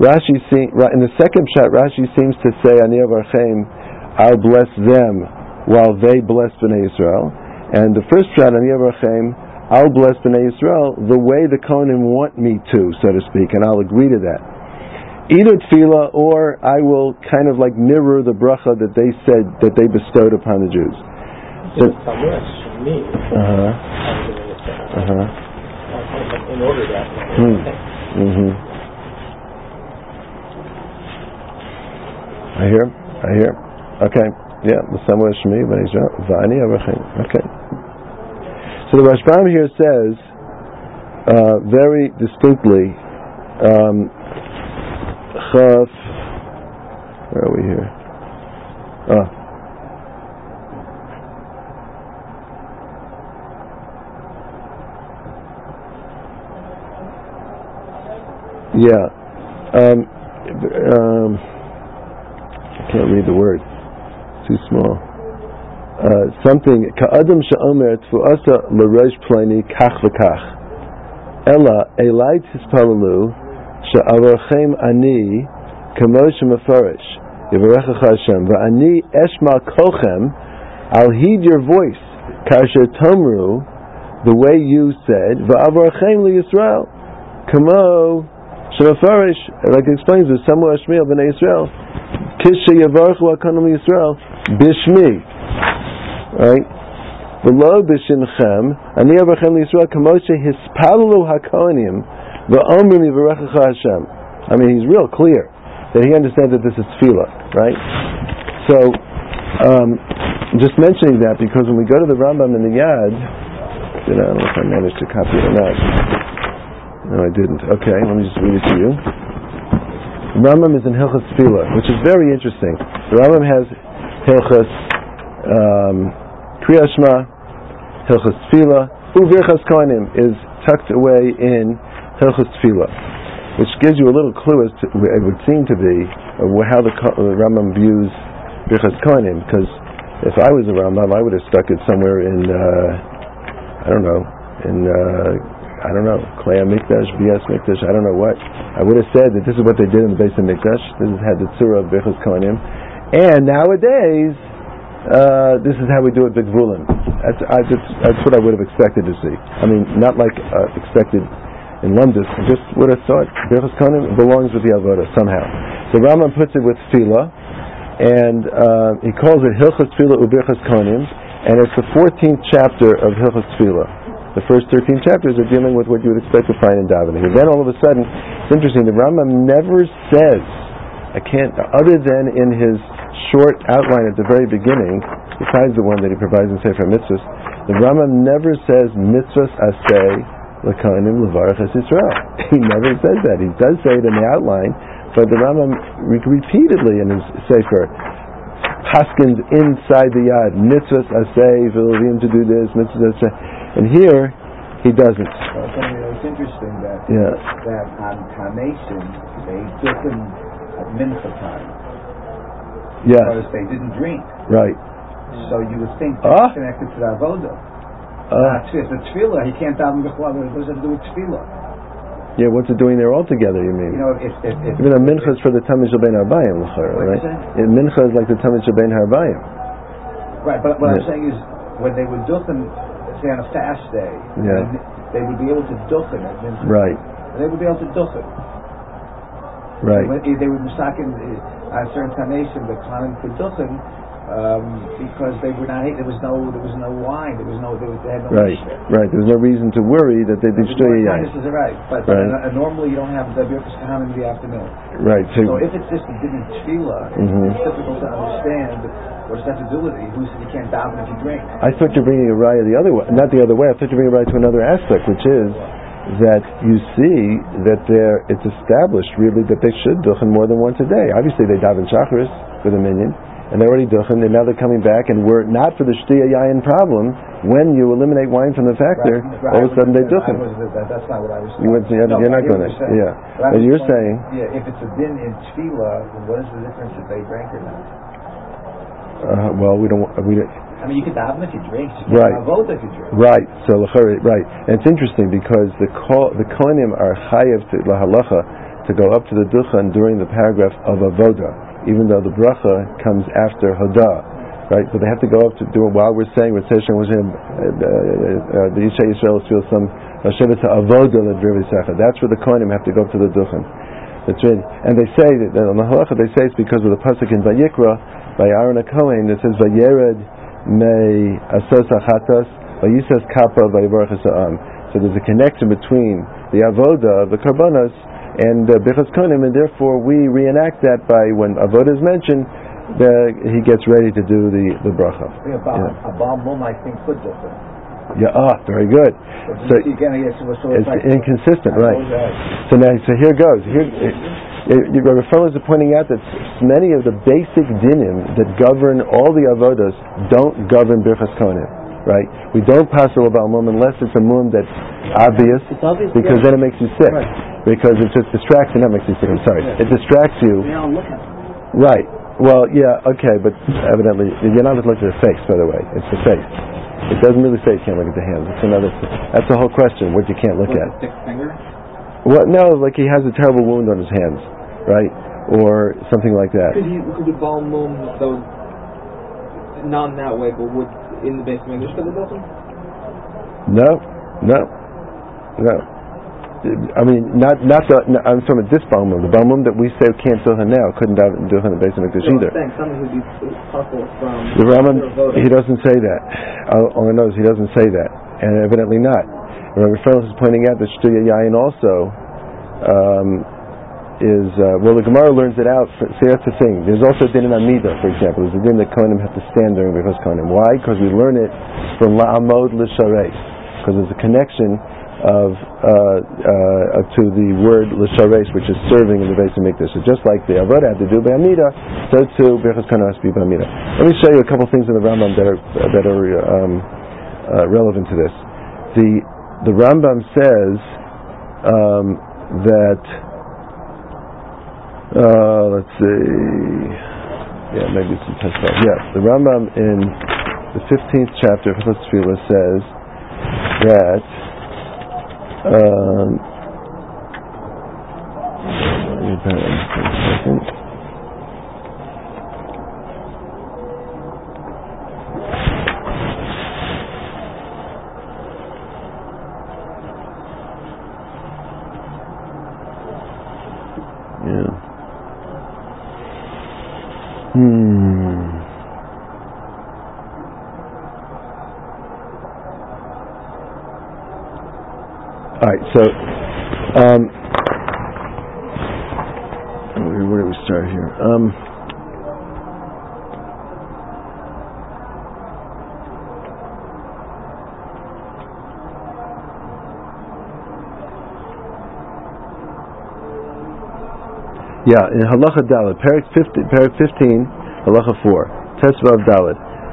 in the second pshat, Rashi seems to say, Ani avarchem, I'll bless them while they bless Bnei Yisrael. And the first pshat, Ani avarchem, I'll bless Bnei Yisrael the way the Kohanim want me to, so to speak, and I'll agree to that. Either tefillah, or I will kind of like mirror the bracha that they said, that they bestowed upon the Jews. So, in order that. I hear. Okay. Yeah, the Samuel Shmi, Bnei Yisrael, Va'ani Avrachem. Okay. So the Rashbam here says very distinctly, Chaf, where are we here? I can't read the word. It's too small. Something ka'adam she'omer tfu'asa l'rosh plani kach v'kach ela elai tispalalu she'avarchem ani kamo shemafarish yivarechacha Hashem va'ani eshma kolchem, I'll heed your voice Kasher Tomru, the way you said, Va'avarchem liYisrael, Kamo Shemafarish, like it explains with Samuel Shmiel b'nei Yisrael, Kisha Yavarchu Hakonim liYisrael, Bishmi, right? Below Bishinchem, Ani Avarchem liYisrael, Kamo Shehispalalu Hakonim, Va'omrim Yivarechecha Hashem. I mean, he's real clear that he understands that this is tefillah, right? So, just mentioning that because when we go to the Rambam in the Yad, I don't know if I managed to copy it or not. No, I didn't. Okay, let me just read it to you. The Rambam is in Hilchos Tefillah, which is very interesting. The Rambam has Hilchos Kriyas Shema, Hilchos Tefillah, Uvirchas Kohanim is tucked away in Hilchos Tefillah, which gives you a little clue as to it would seem to be how the Rambam views Birchas Kohanim. Because if I was a Rambam, I would have stuck it somewhere in Klei Mikdash, Bias Mikdash, I don't know what. I would have said that this is what they did in the base of Mikdash. This had the tzura of Birchas Kohanim, and nowadays this is how we do it B'Gvulim. That's what I would have expected to see. I mean, not like expected in London. I just would have thought Birchas Kohanim belongs with the Avodah somehow. So Rambam puts it with Tefillah, and he calls it Hilchos Tefillah Ubirchas Kohanim, and it's the 14th chapter of Hilchos Tefillah. The first 13 chapters are dealing with what you would expect to find in davening. And then all of a sudden, it's interesting, the Rambam never says, other than in his short outline at the very beginning, besides the one that he provides in Sefer Mitzvahs, the Rambam never says Mitzvahs Aseh L'Kohanim L'Varach Es Yisrael. He never says that. He does say it in the outline, but the Rambam repeatedly in his Sefer paskins inside the Yad, Mitzvahs Aseh, V'Levim to do this, Mitzvahs Aseh, and here he doesn't. It's interesting that on Carnation they took him at mincha time. Yes. Because they didn't drink. Right. So you would think that's connected to the avodah. The tefillah, he can't daven b'chol. What does it have to do with tefillah? Yeah, what's it doing there altogether? You mean? You know, if even a mincha is for the tamid shel bein harbayim, right? Mincha is like the tamid shel bein harbayim. Right, but what I'm saying is when they would duchen, say on a fast day, they would be able to duchen at mincha. Right. They would be able to duchen. Right. They would misakin on a certain Carnation the Kohanim could duchen. Because they were not. There was no wine. They had no. Right. Right. There was no reason to worry that they'd be shtoy yain. This is right. But normally you don't have the Birchas Kohanim in the afternoon. Right. So if it's just a different tefillah, it's difficult to understand what does that have to do with it. Who said you can't daven if you drink? I thought you're bringing a raya the other way. Not the other way. I thought you're bringing a raya to another aspect, which is that you see that it's established really that they should duchen more than once a day. Obviously they daven shacharis with a minyan. And they're already duchen, and now they're coming back, and we're not for the shtiya yayin problem. When you eliminate wine from the factor, all of a sudden they duchen. That's not what I was saying. You're not going to. Yeah. But you're saying. Yeah, if it's a din in tefillah, what is the difference if they drink or not? Well, we don't. I mean, you can daven if you drink. You can vote if you drink. Right. So right, and it's interesting because the kohanim are chayev to lahalacha to go up to the duchen during the paragraph of avodah. Even though the bracha comes after Hodah, right? But they have to go up to do it while we're saying the Isha Yisrael feels some Hashem to avodah l'drivisacha. That's where the kohanim have to go up to the duchen. That's right. And they say that on the halacha they say it's because of the pasuk in Vayikra by Aaron HaKohen that says Vayered me asos achatas vayisas kappa vayivarach ha'am. So there's a connection between the avodah of the karbanos and Birchas Kohanim, and therefore we reenact that by when avodah is mentioned, he gets ready to do the bracha. A Baal Mum, I think, could duchen. Yeah, very good. So it's inconsistent, right? So here goes. Rabbi Furlan is pointing out that many of the basic dinim that govern all the avodas don't govern Birchas Kohanim. Right? We don't pass a Baal Mum unless it's a mum that's obvious, because then it makes you sick. Right. Because it just distracts you. Not makes you sick. I'm sorry. It distracts you. Right. Well, yeah. Okay, but evidently you're not looking at the face. By the way, it's the face. It doesn't really say you can't look at the hands. It's another. That's the whole question. What you can't look at. Thick finger? Well, no. Like he has a terrible wound on his hands, right? Or something like that. Could the Baal Mum, though, not in that way, but would in the Beis Hamikdash for the Dochim? No. I mean, not the. I'm talking about this Balmum. The Balmum that we say can't do her now couldn't do her in the Beis Hamikdash either. Something would be possible from the Rambam. He doesn't say that. All I know is he doesn't say that, and evidently not. Rabbi Freilich is pointing out that Shtuya Yayin also is the Gemara learns it out. See, that's the thing. There's also a din in Amida, for example. There's a din that Kohanim have to stand during Birchas Kohanim. Why? Because we learn it from La'amod L'Shareis. Because there's a connection to the word L'Shareis, which is serving in the Beis Hamikdash. So just like the Avodah had to do by Amida, so too Birchas Kohanim has to be by Amida. Let me show you a couple things in the Rambam that are relevant to this. The Rambam says that let's see, maybe it's in Tesla. The Rambam in the 15th chapter of Hilchos Tefillah says that Alright, so where do we start here? In Halacha Daled, Parak 15, Halacha 4, Tesvav Daled.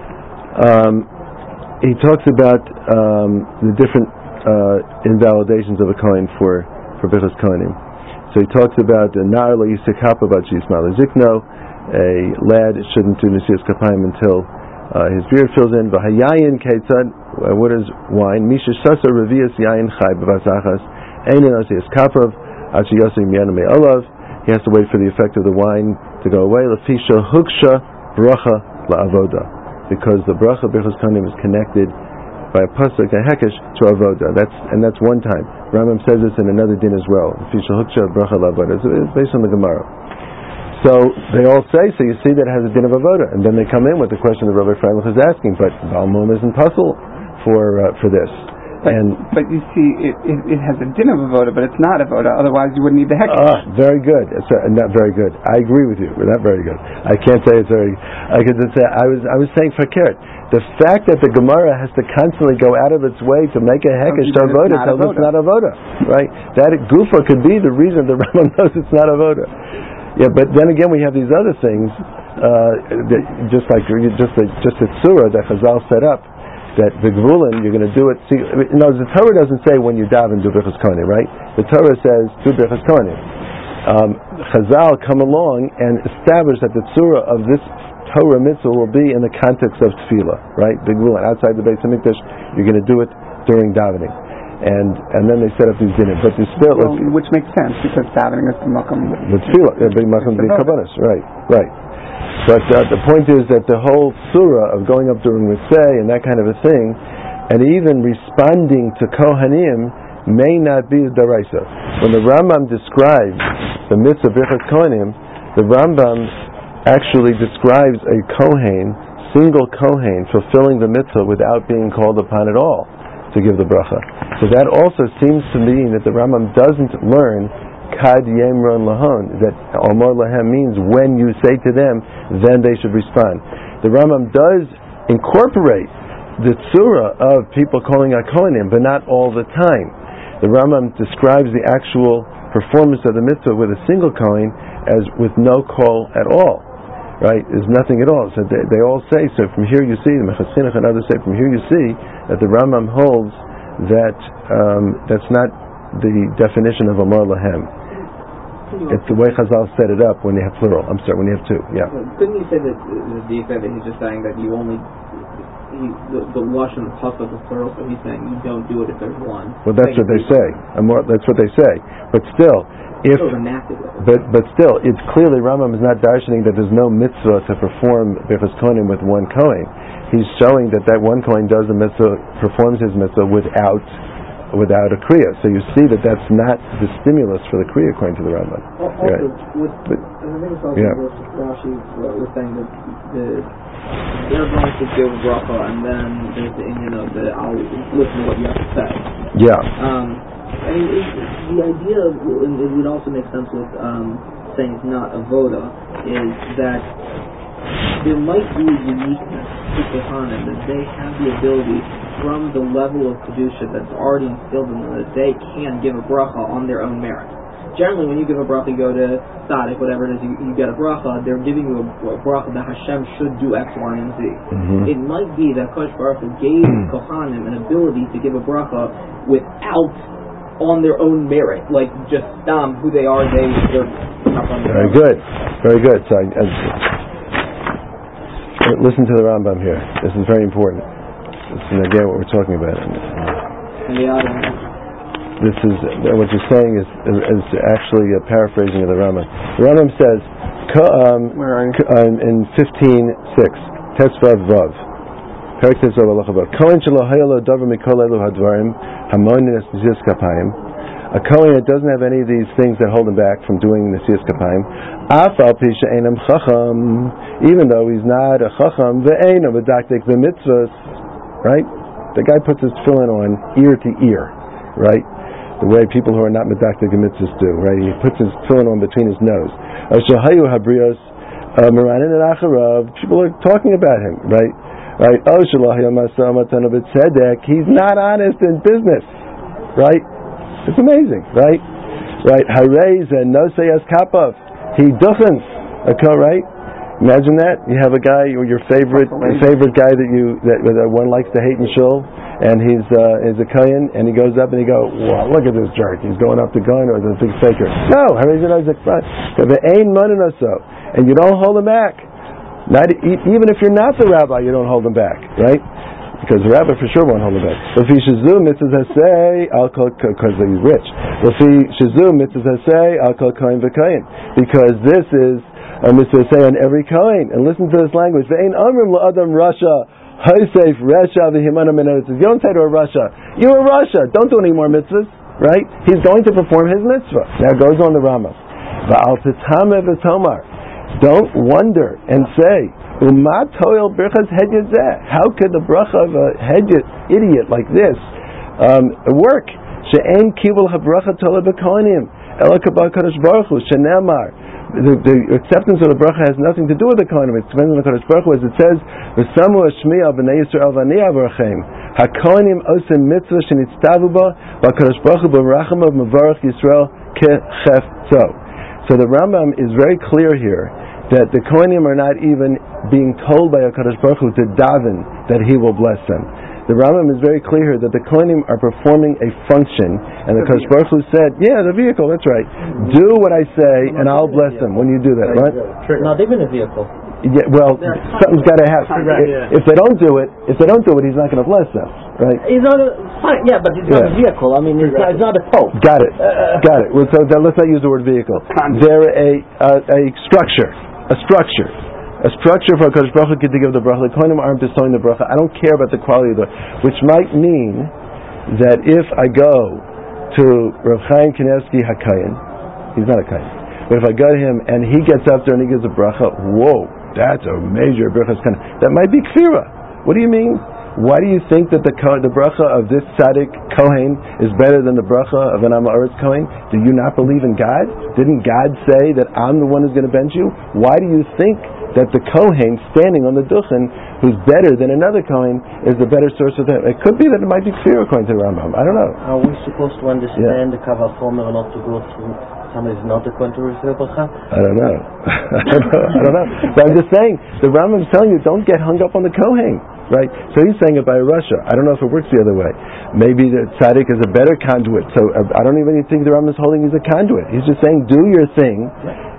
He talks about the different invalidations of a kohen for Birchas Kohanim. So he talks about Nar lo yisik hapa bat yisma lezikno, a lad shouldn't do Nesias Kapayim until his beard fills in. V'hayayin keitzad, what is wine? Misha shasa revias yayin chai b'vasachas, einin Nesias Kapav, ad sheyosim yanu me'olav. He has to wait for the effect of the wine to go away. Lefisha huksha bracha la'avoda, because the bracha Birchas Kohanim is connected by a pasuk, a hekesh, to avoda. That's one time. Rambam says this in another din as well. Lefisha huksha bracha la'avoda. It's based on the Gemara. So they all say, so you see that it has a din of avoda, and then they come in with the question that Rabbi Freilich is asking, but Balmum isn't puzzled for this. But you see, it has a din of avoda, but it's not avoda. Otherwise, you wouldn't need the hekesh. Very good. It's not very good. I agree with you. We're not very good. I can't say it's very. I could just say I was saying fakert. The fact that the Gemara has to constantly go out of its way to make a hekesh to avoda tells us it's not avoda, right? That gufa could be the reason the Rambam knows it's not avoda. Yeah, but then again, we have these other things, just a tzura that Chazal set up. That the Gvulin, you're going to do it. See, no, the Torah doesn't say when you daven do Birchas Kohanim, right? The Torah says do Birchas Kohanim. Chazal come along and establish that the tzura of this Torah mitzvah will be in the context of tefillah, right? The Gvulin outside the Beis Hamikdash, you're going to do it during davening, and then they set up these dinim. But there's still, which makes sense because davening is the makam. The tefillah, the makam b'kabanos, right. But the point is that the whole surah of going up during Mitzvah and that kind of a thing, and even responding to Kohanim may not be the Daraisa. When the Rambam describes the mitzvah Birchas Kohanim, the Rambam actually describes a Kohen, single Kohen, fulfilling the mitzvah without being called upon at all to give the bracha. So that also seems to mean that the Rambam doesn't learn Kad Yemron Lahon, that Omar Lahem means when you say to them, then they should respond. The Rambam does incorporate the tzura of people calling out Kohanim, but not all the time. The Rambam describes the actual performance of the mitzvah with a single Kohen as with no call at all. Right? There's nothing at all. So they all say, so from here you see, the Mechas Chinuch and others say, from here you see that the Rambam holds that that's not the definition of Amar Lahem. It's the way Chazal set it up when you have plural. I'm sorry, when you have two. Yeah. Couldn't you say that the effect that he's just saying that you only the wash and the pasuk is plural, so he's saying you don't do it if there's one. Well, that's what they say. That's what they say. But still, but still, it's clearly Rambam is not darshaning that there's no mitzvah to perform Birchas Kohanim with one Kohen. he's showing that one Kohen does the mitzvah, performs his mitzvah without a kriya. So you see that that's not the stimulus for the kriya according to the Rambam. Also, I think it's also Rashi was saying that they're going to give a bracha, and then there's the Indian of I'll listen to what you have to say. Yeah. I mean, the idea of, and it would also make sense with saying it's not avoda, is that there might be a uniqueness to Kohanim, that they have the ability from the level of kedusha that's already instilled in them, that they can give a bracha on their own merit. Generally, when you give a bracha, you go to tzaddik, whatever it is, you get a bracha, they're giving you a bracha that Hashem should do X, Y, and Z. Mm-hmm. It might be that Kodesh Baruch Hu gave Kohanim an ability to give a bracha without on their own merit, like just who they are, they're up on their own. Very good. So listen to the Rambam here. This is very important. This is again what we're talking about. This is what you're saying is actually a paraphrasing of the Rambam. The Rambam says in 15:6, Tesvav Vav, Perik Tesvav Alachavah, Kohen shelo hayalo davar mikol elu hadvarim hamonin es nesias kapayim. A Kohen that doesn't have any of these things that hold him back from doing nesias kapayim, af al pi she'enam chacham, even though he's not a chacham, ve'enam medakdek b'mitzvos, right? The guy puts his tefillin on ear to ear, right? The way people who are not medakdek mitzvahs do, right? He puts his tefillin on between his nose. Shahayu habrios meranin and acharav. People are talking about him, right? Right? Oh, shalahi amasam atanu b'tzedek. He's not honest in business, right? It's amazing, right? Right? Harei and nosei kapov. He duchens, right? Imagine that you have a guy, or your favorite guy that one likes to hate in shul, and he's a kohen, and he goes up and he goes, "Wow, look at this jerk! He's going up to kohen or the big faker." No, and you don't hold him back. Not even if you're not the rabbi, you don't hold him back, right? Because the rabbi for sure won't hold him back. Because he's rich. Because this is a mitzvah say on every kohen, and listen to this language. You don't say to a Rasha, "You're a Rasha, don't do any more mitzvahs," right? He's going to perform his mitzvah. Now it goes on the Rambam. Don't wonder and say, how could the bracha of a hedyot idiot like this work? The acceptance of the bracha has nothing to do with the kohanim. It depends on the Kodesh Baruch Hu, as it says, "V'samu hashmiya b'nei Yisrael v'ani avrachem hakohanim osim mitzvah shenitztavu ba v'Kodesh Baruch Hu b'racham of mevarach Yisrael kechefto." So the Rambam is very clear here that the kohanim are not even being told by a Kodesh Baruch Hu to daven that He will bless them. The Rambam is very clear that the kohanim are performing a function, and the Kodesh Baruch Hu said, "Yeah, the vehicle. That's right. Do what I say, and I'll bless them when you do that." Right? Not even a vehicle. Yeah. Well, something's got to happen. If they don't do it, He's not going to bless them. Right? He's not fine. Yeah, but it's not a vehicle. I mean, it's not a pope. Got it. Well, so then let's not use the word vehicle. They're a structure. A structure for Kodesh Baruch Hu to give the bracha. The kohanim aren't bestowing the bracha. I don't care about the quality of the, which might mean that if I go to Rav Chaim Kanievsky HaKayin, he's not a Kayin, but if I go to him and he gets up there and he gives a bracha, whoa, that's a major bracha. That might be kfira. What do you mean? Why do you think that the bracha of this tzaddik kohen is better than the bracha of an Am Haaretz kohen? Do you not believe in God? Didn't God say that I'm the one who's going to bench you? Why do you think that the kohen standing on the duchen, who's better than another kohen, is the better source of that? It could be that it might be clear according to the Rambam. I don't know. Are we supposed to understand the Kavah Fomer not to go through somebody who's not going to receive a bracha? I don't know. I don't know. But I'm just saying, the Rambam is telling you, don't get hung up on the kohen. Right? So he's saying it by Russia. I don't know if it works the other way. Maybe the tzaddik is a better conduit. So I don't even think the Rambam is holding he's a conduit. He's just saying, do your thing,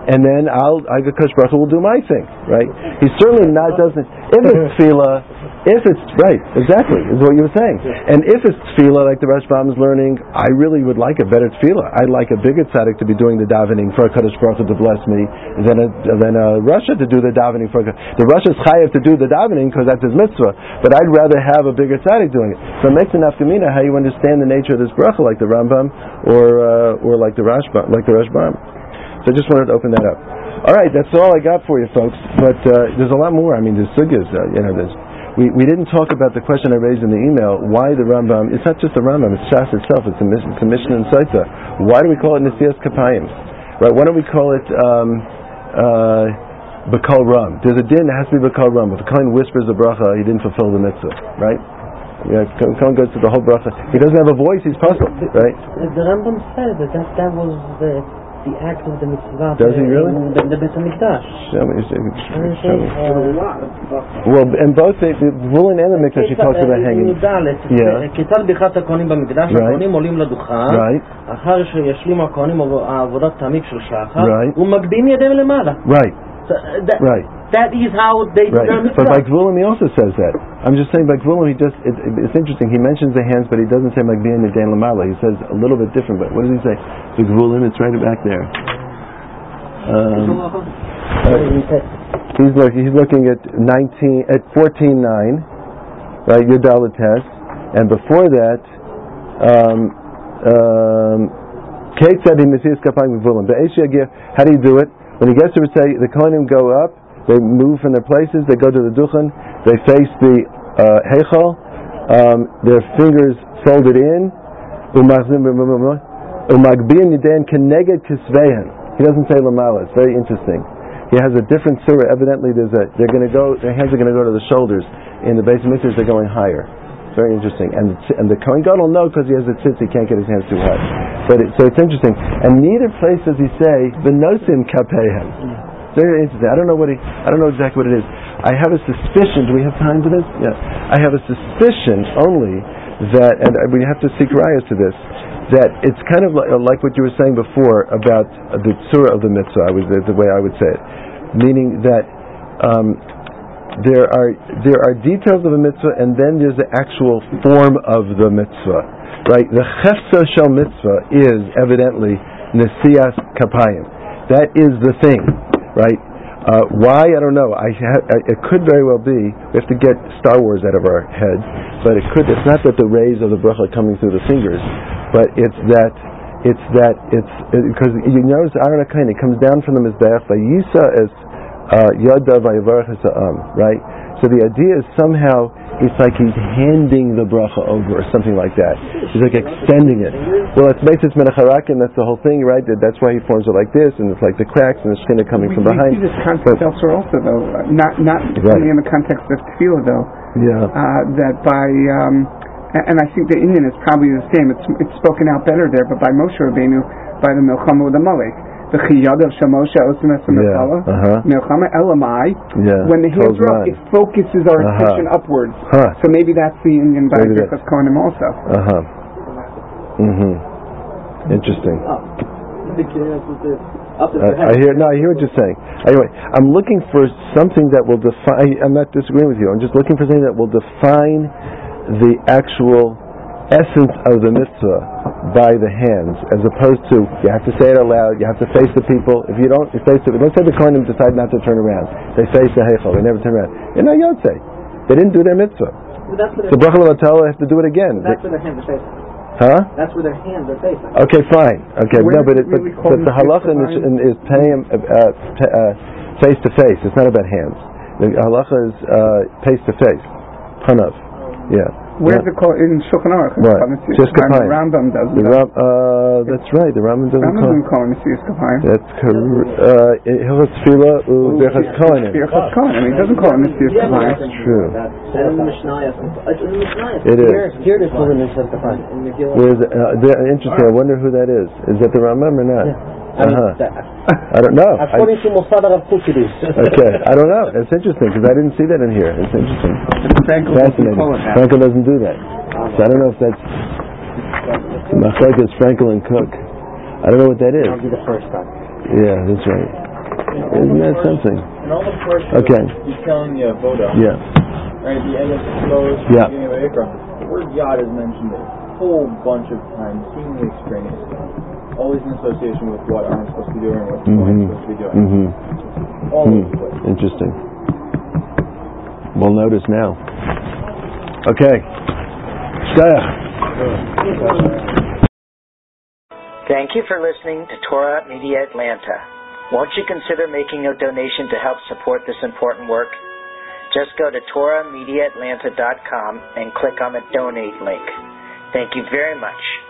and then Kadosh Baruch Hu will do my thing, right? He certainly doesn't. If it's tefillah, right, exactly, is what you were saying. And if it's tefillah, like the Rashbam is learning, I really would like a better tefillah. I'd like a bigger tzaddik to be doing the davening for a Kadosh Baruch Hu to bless me than a Rasha to do the davening for. The Rasha is chayav to do the davening because that's his mitzvah, but I'd rather have a bigger tzaddik doing it. So it makes an nafkamina how you understand the nature of this bracha, like the Rambam or like the Rashbam, So I just wanted to open that up. All right, that's all I got for you, folks. But there's a lot more. I mean, there's sugyas. We didn't talk about the question I raised in the email. Why the Rambam? It's not just the Rambam. It's Shas itself. It's a Mishnah and Saita. Why do we call it Nesias Kapayim? Right? Why don't we call it B'kal Ram? There's a din that has to be B'kal Ram. If a kohen whispers the bracha, he didn't fulfill the mitzvah. Right? Kohen goes to the whole bracha. He doesn't have a voice. He's puzzled. Right? The Rambam said that was the act of the mitzvah. Does he really? The Beit HaMikdash. Show me. Well, and both the Vulin and the Mikdash, he talks about hanging. כיצד ברכת הכהנים במקדש, הכהנים עולים לדוכן, אחר שישלימו הכהנים עבודת תמיד של שחר, ומגביהים ידיהם למעלה. That is how they do their mitzvah. But by Gvulim he also says that. I'm just saying by Gvulim it's interesting. He mentions the hands, but he doesn't say Magbiyan Yadayin Lamala. He says a little bit different. But what does he say? The Gvulim, it's right back there. He's looking at 14:9, right? Yudala test, and before that, Kate said he Mesias Kapayim Gvulim. How do you do it? When he gets to say the Kohanim go up, they move from their places, they go to the Duchen, they face the Heichal, their fingers folded in, Umagbiyan Yadayin Keneged Kisvehen. He doesn't say Lamala. It's very interesting. He has a different surah. Evidently, their hands are going to go to the shoulders. In the base of mitzvahs, they're going higher. Very interesting. And the Kohen Gadol will know because he has the tzitz, he can't get his hands too high. So it's interesting. And neither place does he say V'nosim Kapehem. Very interesting. I don't know exactly what it is. I have a suspicion. Do we have time for this? Yeah. I have a suspicion only that, and we have to seek rayas to this, that it's kind of like what you were saying before about the surah of the mitzvah. The way I would say it, meaning that there are details of a mitzvah, and then there's the actual form of the mitzvah. Right? The chefsa shel mitzvah is evidently nesias kapayim. That is the thing. Right? Why? I don't know. It could very well be. We have to get Star Wars out of our heads, but it's not that the rays of the bracha are coming through the fingers, but it's because you notice Aaron HaKohen, it comes down from the mizbeach by Yisa as Yada Vayivarach Ha'am, right? So the idea is somehow it's like he's handing the bracha over or something like that. He's like extending it. Well, it's Meitzes Menacharakim, that's the whole thing, right? That's why he forms it like this, and it's like the cracks and the skin are coming from behind. We see this context elsewhere also, though. Not only in the context of tefillah, though. Yeah. That by, and I think the Indian is probably the same. It's spoken out better there, but by Moshe Rabbeinu, by the Milchama with the Malek. The chiyad of Shemosha Osim Milchama Elamai. When the hands are up, it focuses our attention upwards. So maybe that's the Indian by Birchas Kohanim also. Interesting. I hear what you're saying. Anyway, I'm looking for something that will define. I'm not disagreeing with you. I'm just looking for something that will define the actual essence of the mitzvah by the hands, as opposed to you have to say it aloud, you have to face the people. If you don't face the, let's say the Kohanim decide not to turn around, they face the Heichal, they never turn around. You're not Yotzei. They didn't do their mitzvah. So Bracha L'Vatala have to do it again. That's where their hands are facing. Huh? That's where their hands are facing. Okay, fine. Okay, no, but the halacha is paying face to face. It's not about hands. The halacha is face to face. Panav. Yeah. Where's it called in Shulchan Aruch? Right. Just Kapayim. The Rambam doesn't. That's right. The Rambam doesn't call it Nesias Kapayim. That's correct. Hilchos Tefillah Birchas Kohanim. Birchas Kohanim. He doesn't call it Nesias Kapayim. That's true. It is. Here it is called Nesias Kapayim. Interesting. I wonder who that is. Is that the Rambam or not? I don't know. According to Mossad Rav Kook, it is. Okay, I don't know. It's interesting because I didn't see that in here. It's interesting. Fascinating. Frankel doesn't do that. So I don't know if that's Machlekes Frankel and Cook. I don't know what that is. That'll be the first time. Yeah, that's right. Isn't that something? And all the first he's telling you Voda. Yeah. Right at the end of Shlos, beginning of Ikra, the word Yad is mentioned a whole bunch of times, seemingly extraneously. Always in association with what I'm supposed to be doing, what I'm supposed to be doing. All over the place. Interesting. We'll notice now. Okay. Thank you for listening to Torah Media Atlanta. Won't you consider making a donation to help support this important work? Just go to TorahMediaAtlanta.com and click on the donate link. Thank you very much.